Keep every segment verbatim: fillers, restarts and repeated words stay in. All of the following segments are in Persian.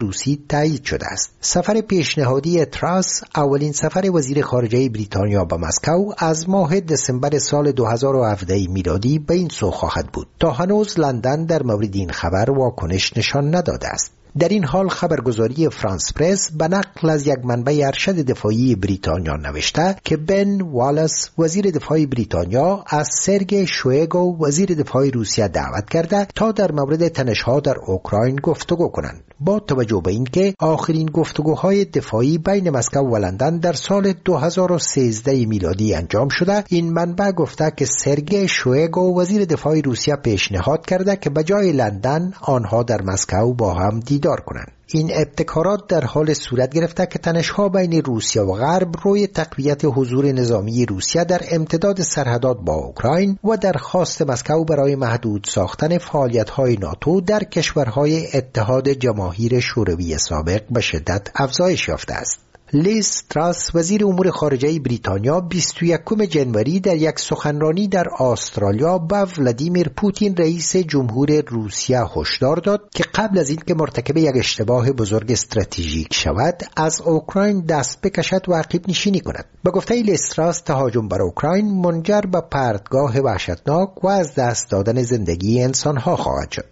روسی تایید شده است. سفر پیشنهادی تراس اولین سفر وزیر خارجه بریتانیا به مسکو از ماه دسامبر سال دو هزار و هفده میلادی به این سو خواهد بود. تا هنوز لندن در مورد این خبر واکنش نشان نداده است. در این حال خبرگزاری فرانس پرس به نقل از یک منبع ارشد دفاعی بریتانیا نوشته که بن والاس وزیر دفاع بریتانیا از سرگئی شویگو وزیر دفاع روسیه دعوت کرده تا در مورد تنش‌ها در اوکراین گفتگو کنند. با توجه به اینکه آخرین گفتگوهای دفاعی بین مسکو و لندن در سال دو هزار و سیزده میلادی انجام شده، این منبع گفته که سرگئی شویگو وزیر دفاع روسیه پیشنهاد کرده که به جای لندن آنها در مسکو با هم دیدار کنند. این ابتکارات در حال صورت گرفته که تنش‌ها بین روسیه و غرب روی تقویت حضور نظامی روسیه در امتداد سرحدات با اوکراین و درخواست مسکو برای محدود ساختن فعالیت‌های ناتو در کشورهای اتحاد جماهیر شوروی سابق به شدت افزایش یافته است. لیز تراس وزیر امور خارجه بریتانیا بیست و یکم ژانویه در یک سخنرانی در استرالیا به ولادیمیر پوتین رئیس جمهور روسیه هشدار داد که قبل از اینکه مرتکب یک اشتباه بزرگ استراتژیک شود از اوکراین دست بکشد و عقب نشینی کند. به گفته لیز تراس تهاجم بر اوکراین منجر به پرتگاه وحشتناک و از دست دادن زندگی انسانها خواهد شد.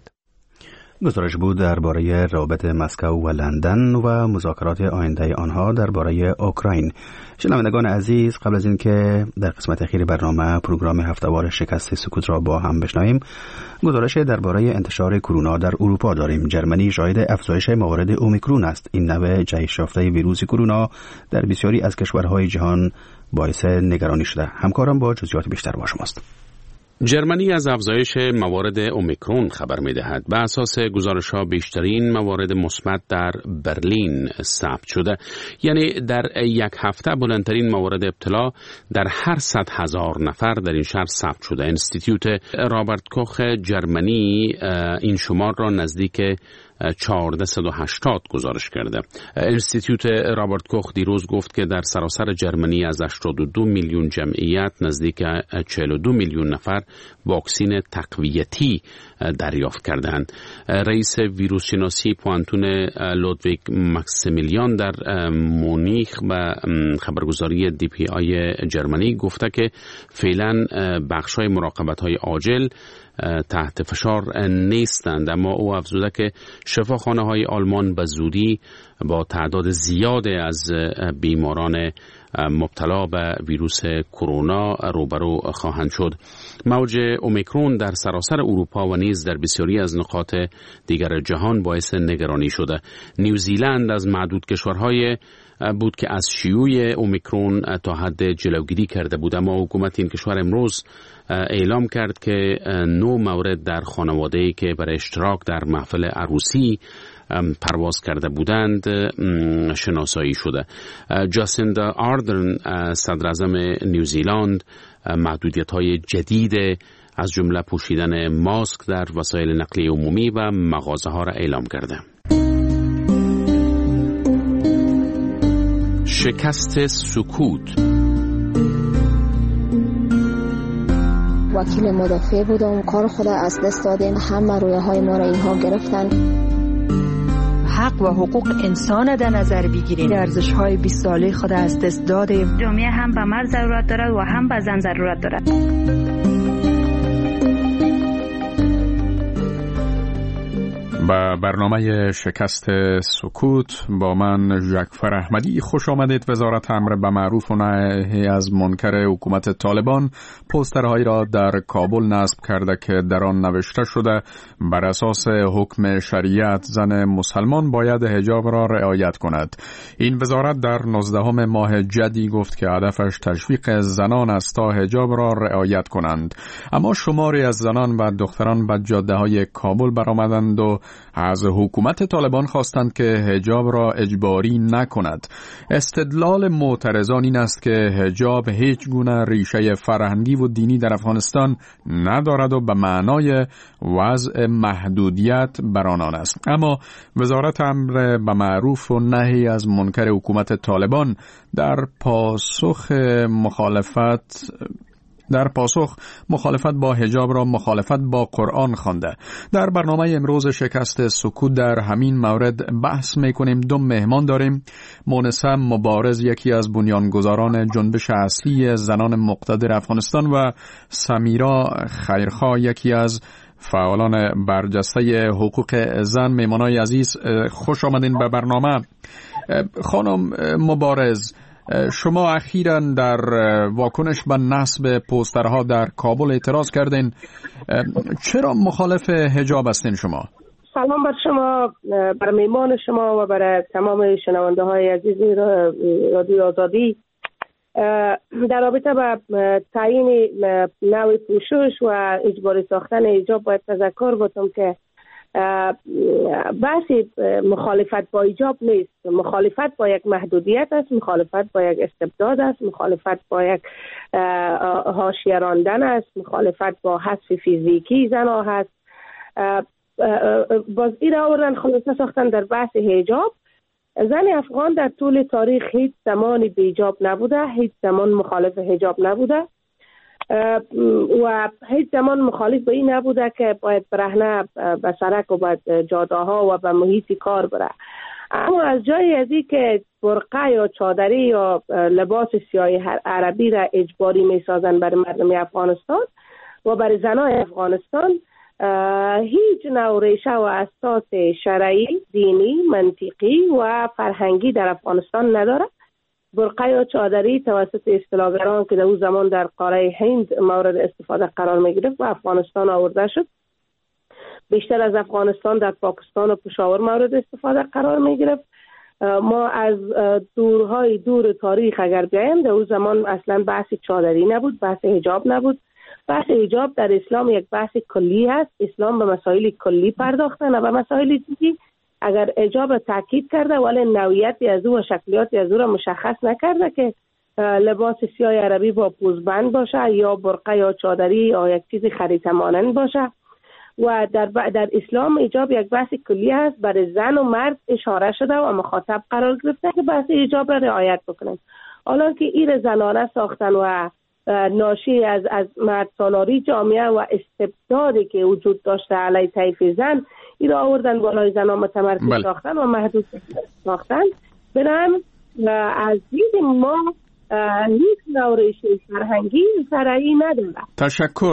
گزارش بود درباره رابط مسکو و لندن و مذاکرات آینده آنها درباره اوکراین. شنوندگان عزیز، قبل از اینکه در قسمت اخیر برنامه پروگرام هفته‌وار شکست سکوت را با هم بشنویم، گزارش درباره انتشار کرونا در اروپا داریم. جرمنی شاهد افزایش موارد اومیکرون است. این نوع جهش یافته ویروس کرونا در بسیاری از کشورهای جهان باعث نگرانی شده. همکارم با جزئیات بیشتر با شماست. جرمنی از افزایش موارد اومیکرون خبر می‌دهد. به اساس گزارش‌ها بیشترین موارد مثبت در برلین ثبت شده، یعنی در یک هفته بلندترین موارد ابتلا در هر صد هزار نفر در این شهر ثبت شده. انستیتوت رابرت کوخ جرمنی این شمار را نزدیک چهارصد و هشتاد گزارش کرده. انستیتوت رابرت کوخ دیروز گفت که در سراسر جرمنی از هشتاد و دو میلیون جمعیت نزدیک چهل و دو میلیون نفر واکسین تقویتی دریافت کردند. رئیس ویروس شناسی پوانتون لودویگ ماکسیمیلیان در مونیخ به خبرگزاری دی پی آی جرمنی گفته که فعلا بخش‌های مراقبت‌های عاجل تحت فشار نیستند، اما او افزوده که شفاخانه‌های آلمان به زودی با تعداد زیاد از بیماران مبتلا به ویروس کرونا روبرو خواهند شد. موج اومیکرون در سراسر اروپا و نیز در بسیاری از نقاط دیگر جهان باعث نگرانی شده. نیوزیلند از معدود کشورهای بود که از شیوع اومیکرون تا حد جلوگیری کرده بود، اما حکومت این کشور امروز اعلام کرد که نو مورد در خانواده‌ای که برای اشتراک در محفل عروسی پرواز کرده بودند شناسایی شده. جاسیندا آردرن صدر اعظم نیوزیلند محدودیت‌های جدید از جمله پوشیدن ماسک در وسایل نقلیه عمومی و مغازه‌ها را اعلام کرده. شکست سکوت. وکیل مدافع بودم، کار خود از دست دادیم، همه رویه های ما را اینها گرفتن. حق و حقوق انسان در نظر بگیریم. ارزش های بیست ساله خود از دست دادیم. جامعه هم به مرد ضرورت دارد و هم به زن ضرورت دارد. با برنامه شکست سکوت با من ژکفر احمدی خوش آمدید. وزارت امر به معروف و نهی از منکر حکومت طالبان پوسترهایی را در کابل نصب کرده که در آن نوشته شده بر اساس حکم شریعت زن مسلمان باید حجاب را رعایت کند. این وزارت در نوزدهم ماه جدی گفت که هدفش تشویق زنان است تا حجاب را رعایت کنند، اما شماری از زنان و دختران به جاده‌های کابل برآمدند و از حکومت طالبان خواستند که حجاب را اجباری نکند. استدلال معترضان این است که حجاب هیچ گونه ریشه فرهنگی و دینی در افغانستان ندارد و به معنای وضع محدودیت بر آنان است. اما وزارت امر به معروف و نهی از منکر حکومت طالبان در پاسخ مخالفت در پاسخ مخالفت با حجاب را مخالفت با قرآن خوانده. در برنامه امروز شکست سکوت در همین مورد بحث میکنیم. دو مهمان داریم. مونسه مبارز، یکی از بنیانگذاران جنبش اصلی زنان مقتدر افغانستان، و سمیرا خیرخواه، یکی از فعالان برجسته حقوق زن. مهمانای عزیز، خوش آمدین به برنامه. خانم مبارز، شما اخیراً در واکنش به نصب پوسترها در کابل اعتراض کردین. چرا مخالف حجاب هستین شما؟ سلام بر شما، بر مهمان شما و برای تمام شنونده های عزیز رادیو آزادی. در رابطه با تعیین نوع پوشش و اجباری ساختن حجاب باید تذکر بدم که بحثی مخالفت با حجاب نیست. مخالفت با یک محدودیت است، مخالفت با یک استبداد است، مخالفت با یک حاشیه راندن است، مخالفت با حذف فیزیکی زنها هست. باز این را آوردن خلاصه ساختن در بحث حجاب. زن افغان در طول تاریخ هیچ زمانی بی حجاب نبوده، هیچ زمان مخالف حجاب نبوده و هیچ زمان مخالف به این نبوده که باید برهنه به سرک و به جاده ها و به محیط کار بره. اما از جایی از این که برقه یا چادری یا لباس سیاه عربی را اجباری می سازن برای مردم افغانستان و برای زنای افغانستان، هیچ نوع ریشه و اساس شرعی، دینی، منطقی و فرهنگی در افغانستان نداره. برقه یا چادری توسط اصطلاحگران که در اون زمان در قاره هند مورد استفاده قرار می گرفت و افغانستان آورده شد. بیشتر از افغانستان در پاکستان و پشاور مورد استفاده قرار می گرفت. ما از دورهای دور تاریخ اگر بیایم، در اون زمان اصلا بحث چادری نبود، بحث حجاب نبود. بحث حجاب در اسلام یک بحث کلی هست. اسلام به مسائل کلی پرداخته و به مسائل دیگه اگر حجاب تاکید کرده ولی نوعیتی از او و شکلیاتی از او را مشخص نکرده که لباس سیاه عربی با پوزبند باشه یا برقه یا چادری یا یک چیز خریطه مانند باشه. و در در اسلام حجاب یک بحث کلی هست، برای زن و مرد اشاره شده و مخاطب قرار گرفته که بحث حجاب را رعایت بکنن. حالا که این زنانه ساختن و ناشی از از مرد سالاری جامعه و استبدادی که وجود داشته علیه طیف زن، این را آوردن بالای زنها متمرکز بله. ساختن و محدود ساختن. بنابراین از دید ما هیچ نوع ریشه فرهنگی شرعی نداره. تشکر.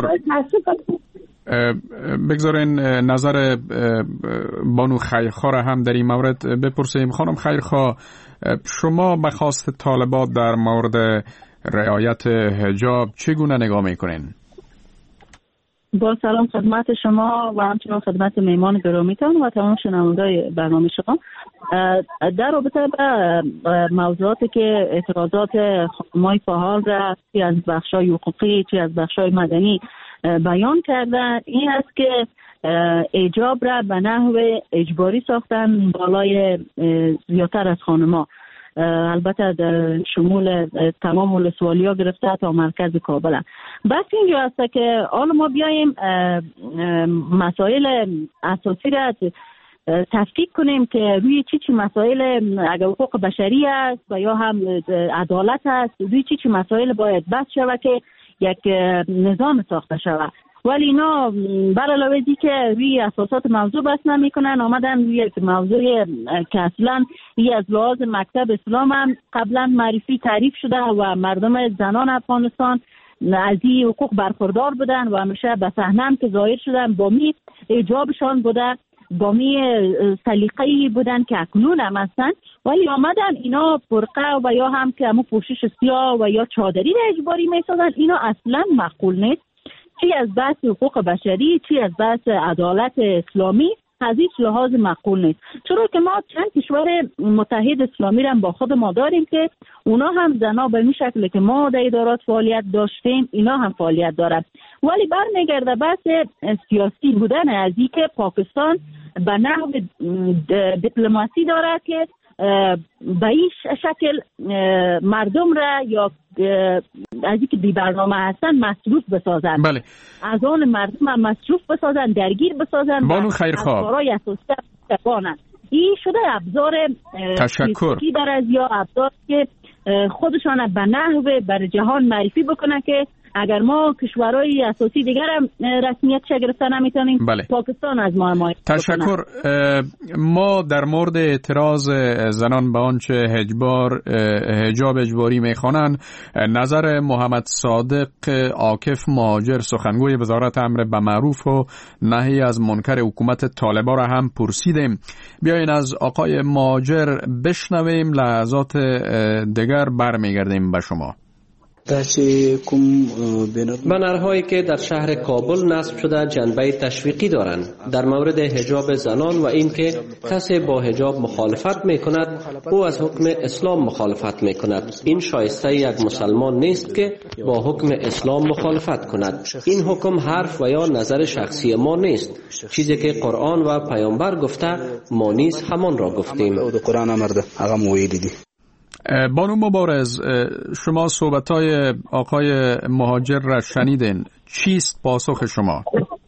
بگذارین نظر بانو خیرخواه هم در این مورد بپرسیم. خانم خیرخواه، شما به خواست طالبات در مورد رعایت حجاب چگونه نگاه میکنین؟ با سلام خدمت شما و همچنین خدمت مهمان گرامیتان و تمام شنوندگان برنامه شما. در رابطه با موضوعاتی که اعتراضات خانم‌های فعال را چی از بخش‌های حقوقی چی از بخش‌های مدنی بیان کردن، این است که حجاب را به نحو اجباری ساختن بالای زیادتر از خانم‌ها، البته در شمول تمام ولسوالیا گرفته تا مرکز کابل. بس اینجا است که حالا ما بیاییم مسائل اساسی را تفکیک کنیم که روی چی چی مسائل اگر حقوق بشری است و یا هم عدالت است، روی چی چی مسائل باید بحث شود که یک نظام ساخته شود. ولی اینا بر علاوه ازی که روی اساسات موضوع بحث نمی کنن، آمدن روی یک موضوع که اصلا ای از لحاظ مکتب اسلام هم قبلا معرفی تعریف شده و مردم زنان افغانستان از این حقوق برخوردار بودن و همیشه به صحنه که ظاهر شدن با می حجابشان بوده، با می سلیقه‌ای بودن که اکنون هم هستن. ولی آمدن اینا برقه و یا هم که همون پوشش سیاه و یا چادری را اجباری می سازن. اینا اصلا معقول نیست. چی از بحث حقوق بشری چی از بحث عدالت اسلامی از هیچ لحاظ معقول نیست. چرا که ما چند کشور متحد اسلامی را با خود ما داریم که اونا هم زنا به این شکل که ما در ادارات فعالیت داشتیم اینا هم فعالیت دارند. ولی برمیگرده بحث سیاسی بودن از این که پاکستان به نحو دیپلماسی دارد که به این شکل مردم را یا از اینکه بی برنامه هستن مصروف بسازن، بله. از آن مردم هم مصروف بسازن، درگیر بسازن، بانو خیرخواه برای اساسی بانن. این شده ابزار سیاسی در از یا ابزار که خودشان به نحو بر جهان معرفی بکنن که اگر ما کشورهای اساسی دیگر هم رسمیتش گرفته نمیتونیم، بله. پاکستان از ما حمایت تشکر. ما در مورد اعتراض زنان به آنچه حجاب حجاب اجباری میخوانند نظر محمد صادق عاکف مهاجر سخنگوی وزارت امر به معروف و نهی از منکر حکومت طالبان را هم پرسیدیم. بیاین از آقای مهاجر بشنویم، لحظات دیگر برمیگردیم به شما. بنرهایی که در شهر کابل نصب شده جنبه تشویقی دارند در مورد حجاب زنان و اینکه کسی با حجاب مخالفت می کند او از حکم اسلام مخالفت می کند. این شایسته یک مسلمان نیست که با حکم اسلام مخالفت کند. این حکم حرف و یا نظر شخصی ما نیست. چیزی که قرآن و پیامبر گفته ما نیز همان را گفتیم. بانو مبارز، شما صحبت‌های آقای مهاجر را شنیدین، چیست پاسخ شما؟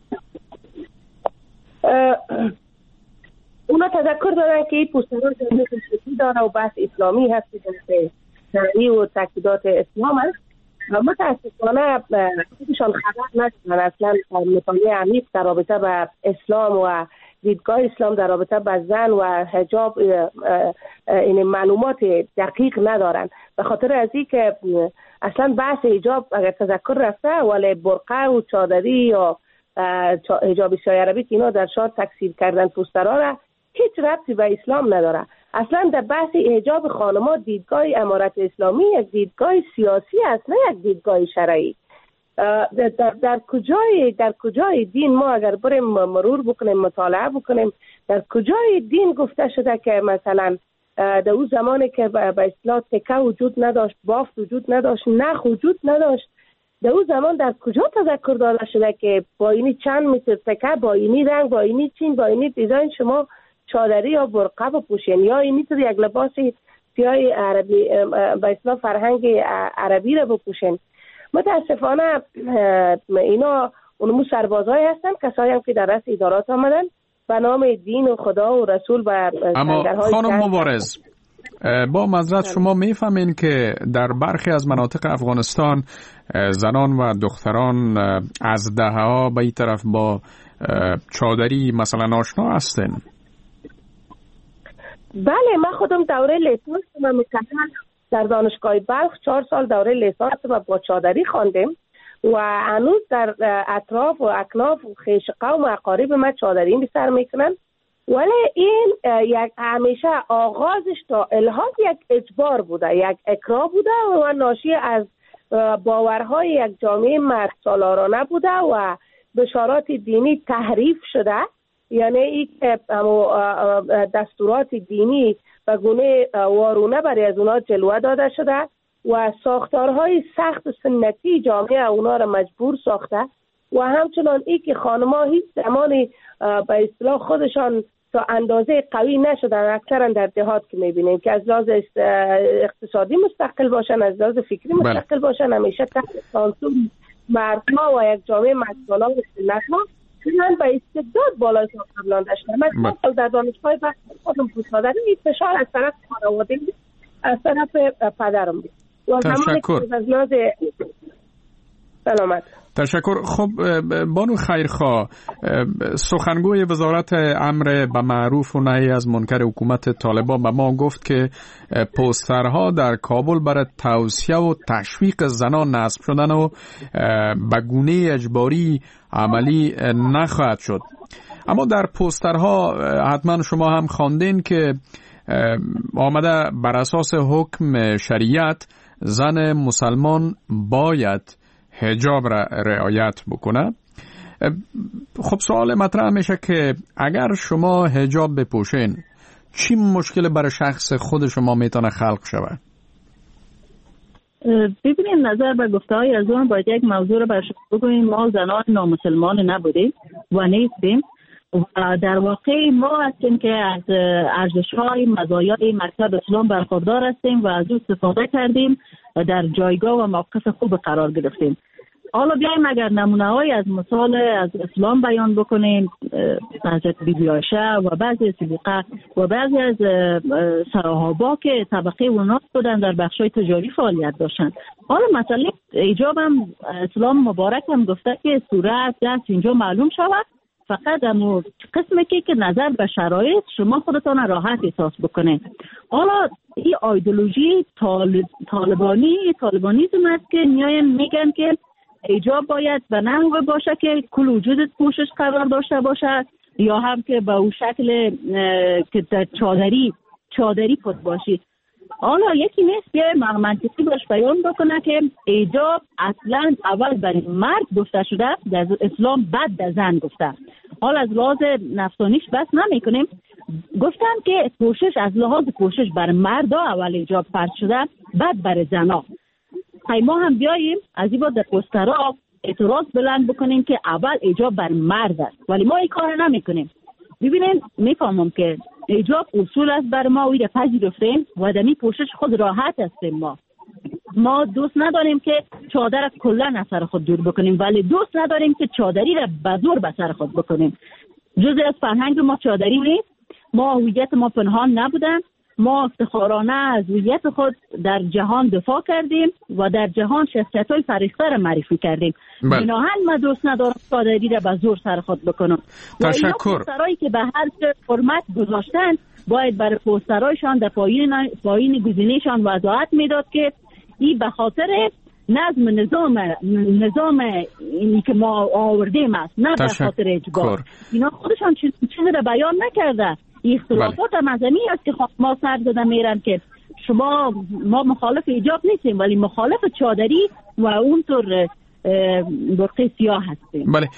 اونا تذکر دارن که این پوسترها جنبه تشریفی داره و بحث اسلامی هست که جنبه شرعی و تاکیدات اسلام هست. متاسفانه خودشان خبر ندارن اصلا مطالعه عمیق در رابطه به اسلام و دیدگاه اسلام در رابطه با زن و حجاب این معلومات دقیق ندارن. به خاطر از این که اصلا بحث حجاب اگر تذکر رفته ولی برقع و چادری یا حجاب شای عربی که اینا در شار تکثیر کردن پوسترها را هیچ ربطی به اسلام نداره. اصلا در بحث حجاب خانم‌ها دیدگاه امارت اسلامی یک دیدگاه سیاسی است، نه یک دیدگاه شرعی. در, در, در کجای در کجای دین ما اگر بریم مرور بکنیم مطالعه بکنیم در کجای دین گفته شده که مثلا در اون زمانی که به اصطلاح تکه وجود نداشت، بافت وجود نداشت، نخ وجود نداشت، در اون زمان در کجا تذکر داده شده که با اینی چند متر تکه، با اینی رنگ، با اینی چین، با اینی دیزاین شما چادری یا برقع بپوشین یا اینی تو یک لباس سیاه عربی به اصطلاح فرهنگ عربی را بپوشین. متاسفانه اینا اونمو سربازهای هستن، کسایی هم که در رأس ادارات آمدن به نام دین و خدا و رسول و اما خانم مبارز با معذرت شما میفهمین که در برخی از مناطق افغانستان زنان و دختران از دهه‌ها به این طرف با چادری مثلا آشنا هستن؟ بله، من خودم دوره لیسانس و مکمل در دانشگاه بلخ چهار سال دوره لیسانس و با چادری خواندیم و هنوز در اطراف و اکناف و خیش قوم و اقارب من چادری به سر میکنن، ولی این یک همیشه آغازش تا الحاد یک اجبار بوده، یک اکراه بوده و ناشی از باورهای یک جامعه مرد سالارانه بوده و بشارات دینی تحریف شده. یعنی این که دستورات دینی و گونه وارونه برای از اونا جلوه داده شده و ساختارهای سخت و سنتی جامعه اونا را مجبور ساخته و همچنان ای که خانم‌ها هیچ زمانی به اصطلاح خودشان تا اندازه قوی نشدن. اکثرا در دهات که میبینیم که از لحاظ اقتصادی مستقل باشن، از لحاظ فکری مستقل باشن، همیشه تحت سانسور مردها و یک جامعه مردانه و سنت‌ها من به استعداد بالای قبلان داشتم. من سال در دانشگاه بحث خودم پوشادن این فشار از طرف خانواده بود، از طرف پدرم بود. تشکر. از لحاظ سلامت. تشکر. خب بانو خیرخواه، سخنگوی وزارت امر به معروف و نهی از منکر حکومت طالبان به ما گفت که پوسترها در کابل برای توصیه و تشویق زنان نصب شدن و به گونه اجباری عملی نخواهد شد. اما در پوسترها حتما شما هم خواندین که آمده بر اساس حکم شریعت زن مسلمان باید حجاب را رعایت بکنه. خب سوال مطرح میشه که اگر شما حجاب بپوشین چی مشکل برای شخص خود شما میتونه خلق شود؟ ببینیم نظر به گفته های از اون باید یک موضوع رو برشون بگوییم. ما زنان نامسلمان نبودیم و نیستیم و در واقع ما هستیم که از ارزش های مزایای مکتب اسلام برخوردار هستیم و از اون استفاده کردیم و در جایگاه و موقف خوب قرار گرفتیم. حالا بیایم اگر نمونه های از مثال از اسلام بیان بکنیم، حضرت بیبی عایشه و بعضی صدیقه و بعضی از صحابا که طبقه اوناس بودن، در بخشای تجاری فعالیت داشتن. حالا مسئله ایجاب هم اسلام مبارک هم گفته که صورت دست اینجا معلوم شود، فقط امو قسمی که که نظر به شرایط شما خودتان راحت احساس بکنه. حالا این ایدئولوژی طالب، طالبانی طالبانیزم است که میاین میگن که ایجاب باید به نحو باشه که کل وجودت پوشش قرار داشته باشه، یا هم که به اون شکل که چادری چادری پوست باشی. حالا یکی نیست بیای منطقی باش بیان بکنه که ایجاب اصلا اول برای مرد گفته شده، در اسلام بعد در زن گفته. حالا از لحاظ نفسانیش بس نمی کنیم، گفتن که پوشش از لحاظ پوشش بر مرد اول ایجاب فرض شده، بعد بر زنا. ما هم بیاییم از این با در پوسترها اعتراض بلند بکنیم که اول ایجاب بر مرد است، ولی ما این کار نمی کنیم. ببینید میفهمم که ایجاب اصول است بر ما، وی را پذیرفتیم و دمی پوشش خود راحت هستیم. ما ما دوست نداریم که چادر کلا از سر خود دور بکنیم، ولی دوست نداریم که چادری را به زور به سر خود بکنیم. جزء از فرهنگ ما چادری نیست. ما هویت ما پنهان نبودن، ما افتخارانه از هویت خود در جهان دفاع کردیم و در جهان شخصیت‌های فریخته را معرفی کردیم. بناهن ما دوست ندارم چادری را به زور سر خود بکنم. تشکر. و اینا پوسترهایی که به هر فرمت گذاشتن باید برای پوسترهایشان در پایین پایین گزینه‌شان وضاحت میداد که این به خاطر نظم نظام نظام اینی که ما آوردیم است، نه به خاطر اجبار. اینا خودشان چیزی را بیان نکرده. اختلافات مذهبی است که ما سر زده میرن که شما ما مخالف ایجاب نیستیم ولی مخالف چادری و اونطور برقه سیاه هستیم. بله.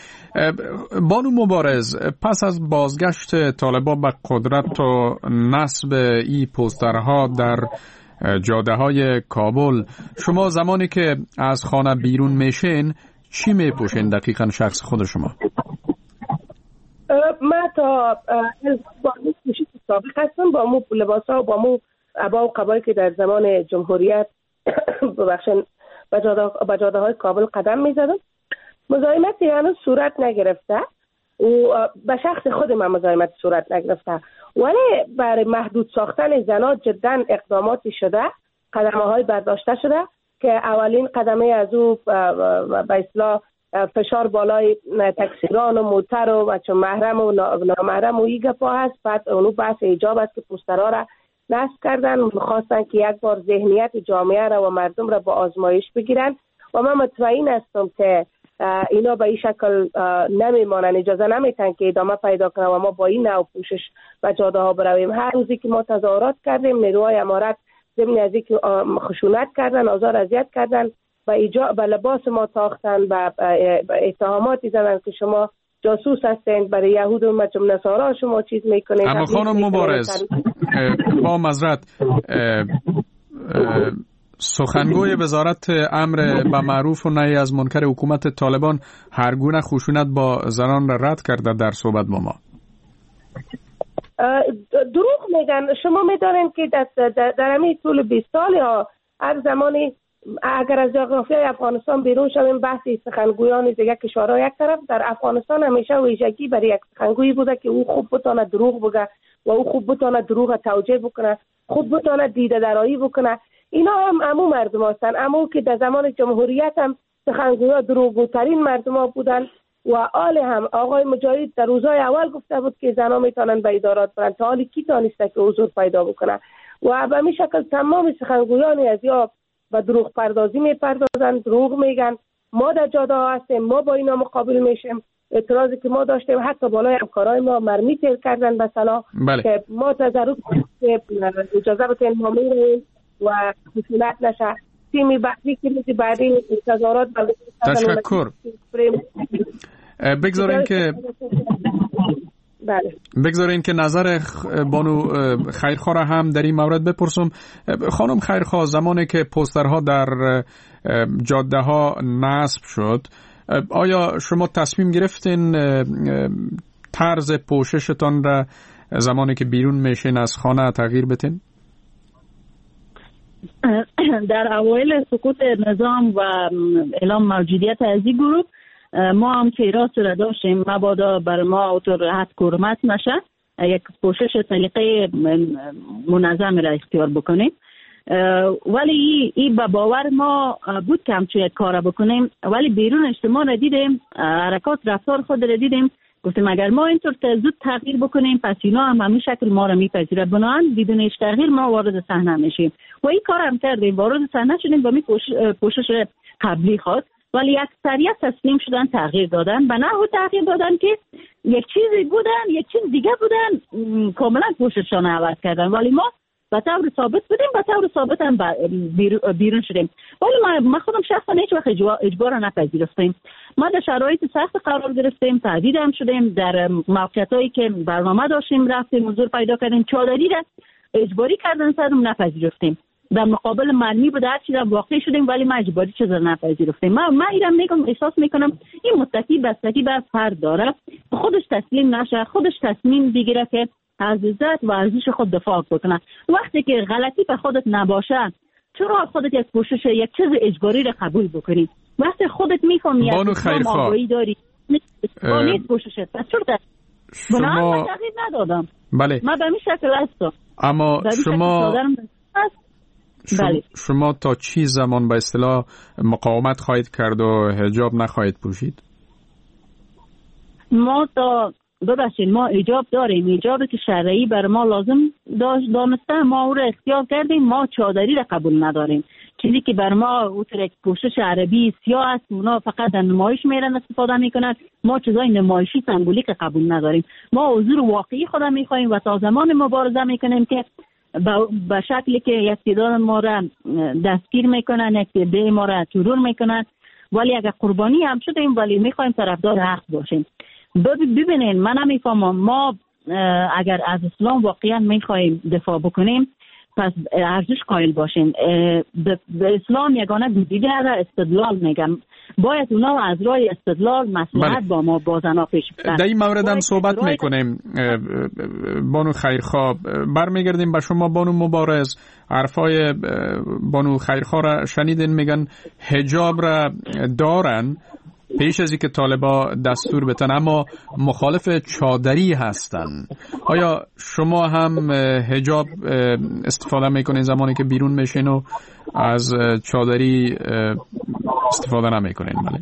بانو مبارز، پس از بازگشت طالبان به قدرت و نصب ای پوسترها در جاده های کابل، شما زمانی که از خانه بیرون میشین چی میپوشین دقیقا شخص خود شما؟ من تا با مو پوشش سابق هستم، با مو لباس ها و با مو عبا و قبایی که در زمان جمهوریت ببخشن به جاده های کابل قدم می زدم. مزاحمتی هنوز صورت نگرفته و به شخص خود من مزاحمت صورت نگرفته، ولی برای محدود ساختن زنها جدا اقداماتی شده، قدمه های برداشته شده که اولین قدمه از او به اصطلاح فشار بالای تکسیران و موتر و بچه محرم و نامحرم و این گپا هست. بعد اونو بحث ایجاب است که پوسترها را نصب کردن، میخواستن که یک بار ذهنیت جامعه را و مردم را با آزمایش بگیرن و من مطمئن هستم که اینا به این شکل نمیمانن، اجازه نمیتن که ادامه پیدا کنن و ما با این نوع پوشش و جاده ها برویم. هر روزی که ما تظاهرات کردیم، نیروهای امارت ضمن از اینکه خشونت کردن، آزار اذیت کردن، با ایجا با لباس ما تاختن، با اتهاماتی زدن که شما جاسوس هستین، برای یهود و مجمع نصارا شما چیز میکنین. اما خانم مبارز، با معذرت، سخنگوی وزارت امر به معروف و نهی از منکر حکومت طالبان هر گونه خشونت با زنان را رد کرده در صحبت با ما. دروغ میگن. شما میدانید که در, در, در همین طول بیست سال ها هر زمانی اگر از جغرافیای افغانستان بیرون شویم، بحثی سخنگویان دیگه کشورها یک طرف، در افغانستان همیشه ویژگی برای یک سخنگویی بوده که او خوب بتونه دروغ بگه و او خوب بتونه دروغ توجیه بکنه، خوب بتونه دیده درایی بکنه. اینا هم امو مردم هستن، امو که در زمان جمهوریت هم سخنگویا دروغگوترین مردم ها بودن و آل هم آقای مجاهد در روزهای اول گفته بود که زنها میتونن به ادارات برن، تا حالی کی تانسته که حضور پیدا بکنه و به همین شکل تمام سخنگویان از یا و دروغ پردازی میپردازن، دروغ میگن. ما در جاده ها هستیم، ما با اینا مقابل میشیم. اعتراضی که ما داشتیم حتی بالای همکارای ما مرمی تیر کردن به صلاح که ما تظاهر اجازه بتین ما میریم و خشونت نشه. تیمی بعدی که بعدی تظاهرات تشکر. بگذاریم که بله. بگذارین که نظر بانو خیرخواه را هم در این مورد بپرسم. خانم خیرخواه، زمانی که پوسترها در جاده ها نصب شد، آیا شما تصمیم گرفتین طرز پوششتان را زمانی که بیرون میشین از خانه تغییر بتین؟ در اوایل سقوط نظام و اعلام موجودیت از این گروه ما هم که راست را داشتیم مبادا بر ما اوتور حد کرمت نشه یک پوشش طریقه منظم را اختیار بکنیم، ولی این به باور ما بود که همچون یک کار بکنیم، ولی بیرون اجتماع را دیدیم، حرکات رفتار خود را دیدیم، گفتیم اگر ما اینطور زود تغییر بکنیم پس اینا هم همین شکل ما را میپذیره، بنابراین بدون هیچ تغییر ما وارد صحنه میشیم و این کار هم کردیم، وارد صحنه شدیم و می پوشش قبلی خود، ولی اکثریت تسلیم شدن، تغییر دادن، به نحو تغییر دادن که یک چیزی بودن یک چیز دیگه بودن، کاملا پوشششان عوض کردن، ولی ما به طور ثابت بودیم، به طور ثابت هم بیرون شدیم. ولی ما خودم شخصا هیچ وقت اجبار نپذیرفتیم، ما در شرایط سخت قرار گرفتیم، تهدید هم شدیم، در موقعیتایی که برنامه داشتیم رفتیم حضور پیدا کردیم، چادری را اجباری کردن سرم نپذیرفتیم، در مقابل معنی بود هر چی را واقع شدیم، ولی ما اجباری چیز را نپذیرفتیم. من من اینم میگم، احساس میکنم این متکی بستگی به فرد داره، خودش تسلیم نشه، خودش تصمیم بگیره که از عزت و ارزش خود دفاع بکنه. وقتی که غلطی به خودت نباشه چرا خودت یک کوشش یک چیز اجباری را قبول بکنی؟ وقتی خودت میفهمی یک ماهایی داری نیست کوششت، پس چرا شما تغییر ندادم؟ بله من به این شکل هستم، اما شما شما, بله. شما تا چی زمان به اصطلاح مقاومت خواهید کرد و حجاب نخواهید پوشید؟ ما تا ببخشید ما ایجاب داریم، ایجابی که شرعی بر ما لازم دانسته ما او را اختیار کردیم، ما چادری را قبول نداریم، چیزی که بر ما او تر پوشش عربی سیاه است، اونا فقط در نمایش میرن استفاده میکنن، ما چیزای نمایشی سمبولیک قبول نداریم، ما حضور واقعی خودم میخوایم و تا زمان مبارزه میکنیم که به شکلی که یک تعداد ما را دستگیر میکنن، یک تعداد ما را ترور میکنن، ولی اگر قربانی هم شدیم ولی میخوایم طرفدار حق باشیم. ببینین من نمیفهمم، ما اگر از اسلام واقعا میخوایم دفاع بکنیم پس ارزش قائل باشیم. به اسلام یگانه گزینه را استدلال میگم، باید اونا از راه استدلال مصلحت با ما بازنا پیش برن. در این مورد هم صحبت میکنیم. بانو خیرخواه، برمیگردیم به شما بانو مبارز. حرفای بانو خیرخواه را شنیدین، میگن حجاب را دارن پیش از اینکه طالبا دستور بتن، اما مخالف چادری هستن. آیا شما هم حجاب استفاده میکنین زمانی که بیرون میشین و از چادری استفاده نمیکنین؟ بله.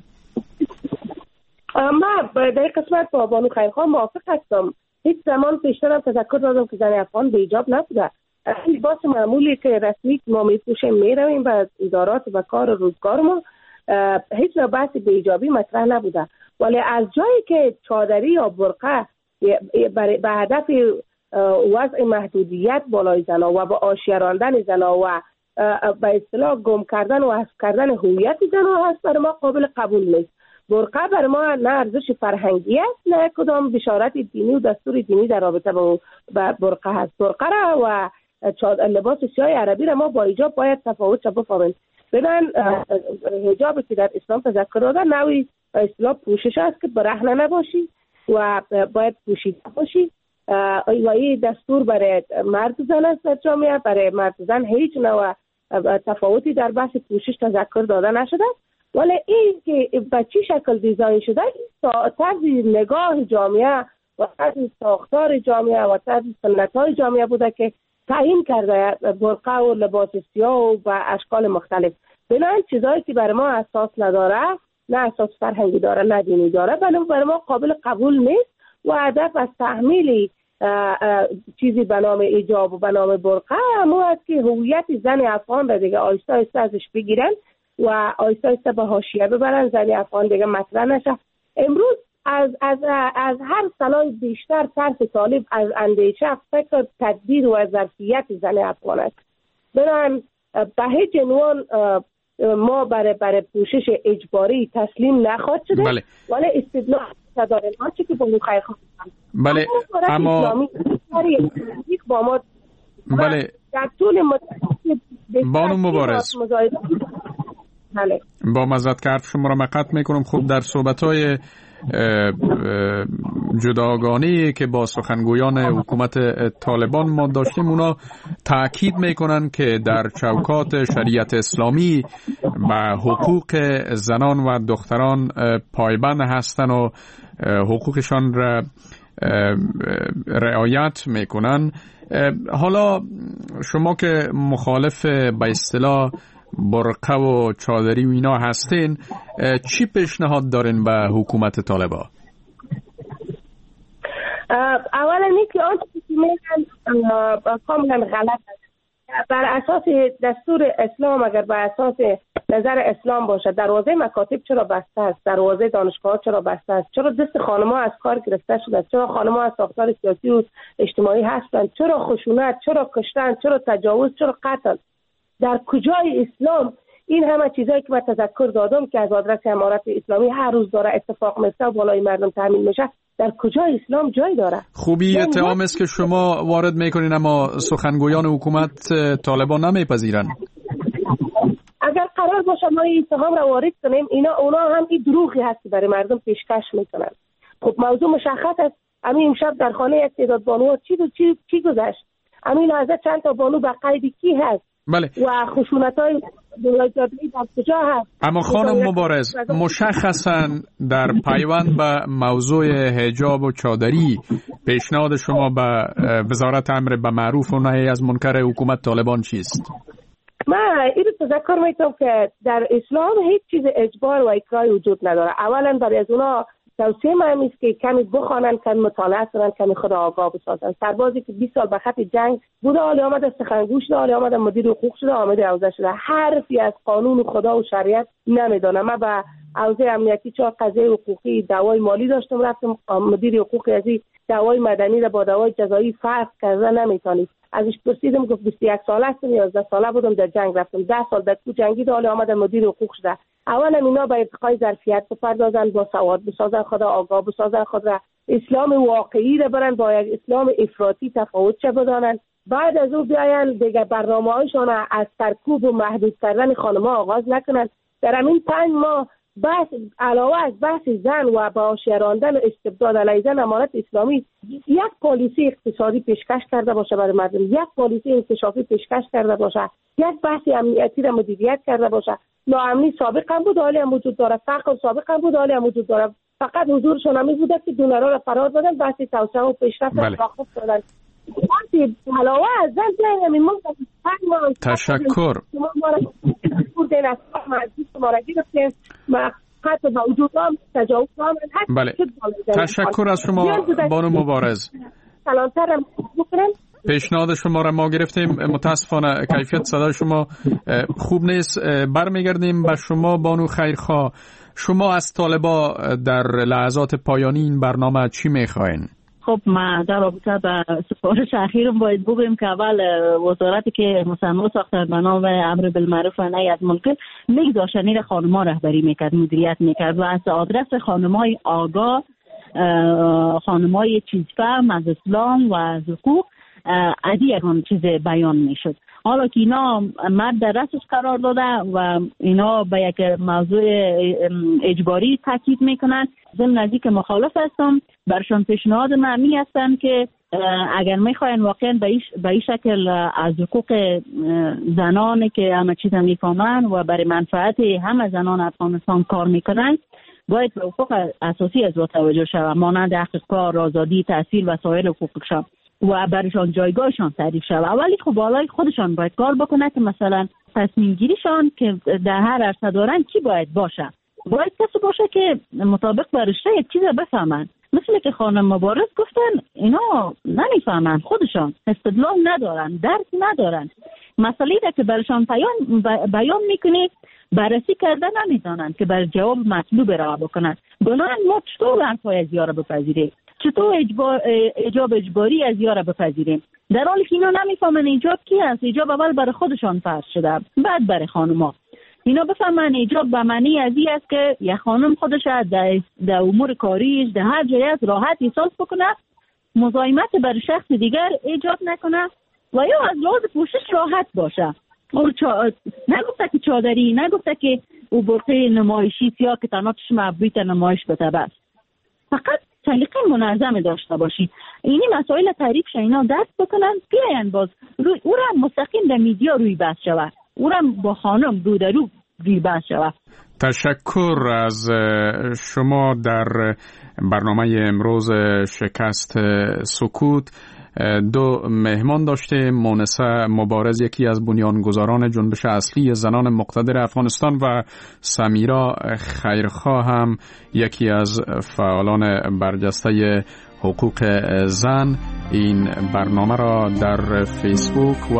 من در قسمت با بانو خیرخواه موافق هستم. هیچ زمان پیشترم تذکر دادم که زن افغان به حجاب نبوده. لباس معمولی که رسمی ما میپوشیم میرویم و ادارات و کار روزگار ما هیچ نوع بحث به ایجابی مطرح نبوده، ولی از جایی که چادری یا برقه به هدف وضع محدودیت بالای زنا و به آشیاراندن زنا و به اصطلاح گم کردن و حذف کردن هویت زنا هست، برای ما قابل قبول نیست. برقه برای ما نه ارزش فرهنگی است نه کدام بشارت دینی و دستور دینی در رابطه با برقه هست. برقه را و لباس سیاه عربی را ما با ایجاب باید تفاوت بفهمیم. ببین حجابی که در اسلام تذکر داده نوعی اصطلاح پوشش است که برهنه نباشی و باید پوشیده باشی و این دستور برای مرد و زن است در جامعه. برای مرد و زن هیچ نوع تفاوتی در بحث پوشش تذکر داده نشده، ولی این که به چی شکل دیزاین شده طرز نگاه جامعه و طرز ساختار جامعه و طرز سنت‌های جامعه بوده که تعیین کرده برقه و لباس سیاه و با اشکال مختلف. بنابراین چیزایی که برای ما اساس نداره، نه اساس فرهنگی داره نه دینی داره، بنابراین برای ما قابل قبول نیست و هدف از تحمیل چیزی به نام ایجاب و به نام برقه همون است که هویت زن افغان را دیگه آیسته آیسته ازش بگیرن و آیسته آیسته به حاشیه ببرن، زن افغان دیگه مطرح نشه. امروز از از از هر سال بیشتر طرف طالب از اندیشه فکر تدبیر و ظرفیت زن افغان است. بنابراین به هیچ عنوان ما برای برای پوشش اجباری تسلیم نخواهد شده. بله. ولی استدلال نداره آنچه که با خیر خواهد بله اما با ما بله در طول مدت بانو مبارز بله با مزد کرد شما را مقطع میکنم. خوب در صحبت‌های جداگانه‌ای که با سخنگویان حکومت طالبان ما داشتیم، اونا تاکید میکنن که در چوکات شریعت اسلامی به حقوق زنان و دختران پایبند هستن و حقوقشان را رعایت میکنن. حالا شما که مخالف به اصطلاح برقه و چادری و اینا هستین، چی پیشنهاد دارین به حکومت طالبان؟ اولا اینکه آنچه که میگن کاملا غلط است. بر اساس دستور اسلام، اگر بر اساس نظر اسلام باشه، دروازه مکاتب چرا بسته است؟ دروازه دانشگاه چرا بسته است؟ چرا دست خانم‌ها از کار گرفته شده است؟ چرا خانم‌ها از ساختار سیاسی و اجتماعی هستند؟ چرا خشونت؟ چرا کشتن؟ چرا تجاوز؟ چرا قتل؟ در کجای اسلام این همه چیزایی که من تذکر دادم که از آدرس امارت اسلامی هر روز داره اتفاق میفته و بالای مردم تامین میشه، در کجای اسلام جای داره؟ خوبی اتهام است که شما وارد میکنین اما سخنگویان حکومت طالبان نمیپذیرن. اگر قرار باشه ما این اتهام را وارد کنیم، اینا اونا هم این دروغی هست که برای مردم پیشکش میکنن. خب موضوع مشخص است. همین امشب در خانه یک تعداد بانوها چی چی چی گذشت؟ همین لحظه چند تا بانو به قید کی هست؟ بله. و خشونت‌های دولت‌جاده‌ای در کجا هست؟ اما خانم مبارز، مشخصاً در پیوند به موضوع حجاب و چادری پیشنهاد شما به وزارت امر به معروف و نهی از منکر حکومت طالبان چیست؟ من این رو تذکر میتونم که در اسلام هیچ چیز اجبار و اکراهی وجود نداره. اولا برای از اونا توصیه من است که کمی بخوانن، کمی مطالعه کنن، کمی خود آگاه بسازن. سربازی که بیست سال به خط جنگ بوده، حالی آمده سخنگو شده، حالی آمده مدیر حقوق شده، آمده حوزه شده، حرفی از قانون خدا و شریعت نمیدونه. من به حوزه امنیتی چهار قضیه حقوقی دعوای مالی داشتم، رفتم مدیر حقوق ازی دعوای مدنی را با دعوای جزایی فرق کرده نمیتونید. ازش پرسیدم گفت بیست و یک ساله هستم، یازده ساله بودم در جنگ رفتم، ده سال در تو جنگید، حالی آمده مدیر حقوق شده. اولا اینا با ارتقای ظرفیت بپردازن، با سواد بسازن، خود آگاه بسازن، خود را اسلام واقعی را برن با یک اسلام افراطی تفاوت چه بدانن. بعد از او بیاین دیگه برنامه‌هایشان از سرکوب و محدود کردن خانم‌ها آغاز نکنن. در همین پنج ماه بس علاوه از بحث زن و با شیراندن و استبداد علیه زن، امارت اسلامی یک پالیسی اقتصادی پیشکش کرده باشه برای مردم، یک پالیسی انکشافی پیشکش کرده باشه، یک بحث امنیتی را مدیریت کرده باشه. ناامنی سابق هم بود، حالی هم وجود داره، فقر سابق هم بود، حالی هم وجود داره. فقط حضورشون همی بوده که دونرها را فرار دادن، بحث توسعه و پیشرفت را راخت دادن. علاوه از زن بیایم ما تشکر بله. تشکر از شما بانو مبارز. پیشنهاد شما را ما گرفتیم، متاسفانه کیفیت صدای شما خوب نیست. برمیگردیم به شما بانو خیرخواه. شما از طالبا در لحظات پایانی این برنامه چی میخواین؟ خب ما در رابطه با سفارش اخیرم باید بگویم که اول وزارتی که مصمم ساختن به نام امر بالمعروف و نهی از منکر میگذاشت این خانم‌ها رهبری میکرد، مدیریت میکرد و از آدرس خانم‌های آگاه، خانم‌های چیزفهم از اسلام و از حقوق از یکان چیز بیان میشد. حالا که اینا مرد در رأسش قرار داده و اینا به یک موضوع اجباری تاکید میکنن، ضمن از اینکه مخالف هستم، برشان پیشنهاد معمی هستن که اگر میخواین واقعا به این شکل از حقوق زنان که همه چیز میفهمن و برای منفعت همه زنان افغانستان کار میکنن، باید به حقوق اساسی از او توجه شود، مانند حق کار، آزادی تحصیل و سایر حقوقشان و برشان جایگاهشان تعریف شود. ولی خب بالای خودشان باید کار بکنه که مثلا تصمیم گیریشان که در هر عرصه دارن کی باید باشه، باید کسی باشه که مطابق با رشته یک چیز بفهمن. مثل که خانم مبارز گفتن اینا نمیفهمن، خودشان استدلال ندارن، درک ندارن، مسئله را که برشان بیان بیان میکنه بررسی کرده نمیدانن که بر جواب مطلوب را بکنن. بنابراین ما چطور حرفای از یارا بپذیریم؟ چطور اجبار ایجاب اجباری از یارا بپذیریم؟ در حالی که اینا نمیفهمن ایجاب کی هست. ایجاب اول برای خودشان فرض شده، بعد برای خانم‌ها. اینا بفهمن ایجاب به معنی از این است که یک خانم خودش در, در امور کاریش در هر جای از راحت احساس بکنه، مزاحمت بر شخص دیگر ایجاد نکنه و یا از لحاظ پوشش راحت باشه. او چا... نگفته که چادری، نگفته که او برقه نمایشی سیاه که تنها چشم ابروی نمایش بده، بس فقط طریقه منظم داشته باشی. اینی مسائل تعریف اینا دست بکنن بیاین باز روی او را مستقیم در میدیا روی بحث شود، او را با خانم رو در رو روی بحث شود. تشکر از شما. در برنامه امروز شکست سکوت دو مهمان داشته، مونسه مبارز یکی از بنیانگذاران جنبش اصلی زنان مقتدر افغانستان و سمیرا خیرخواه هم یکی از فعالان برجسته حقوق زن. این برنامه را در فیسبوک و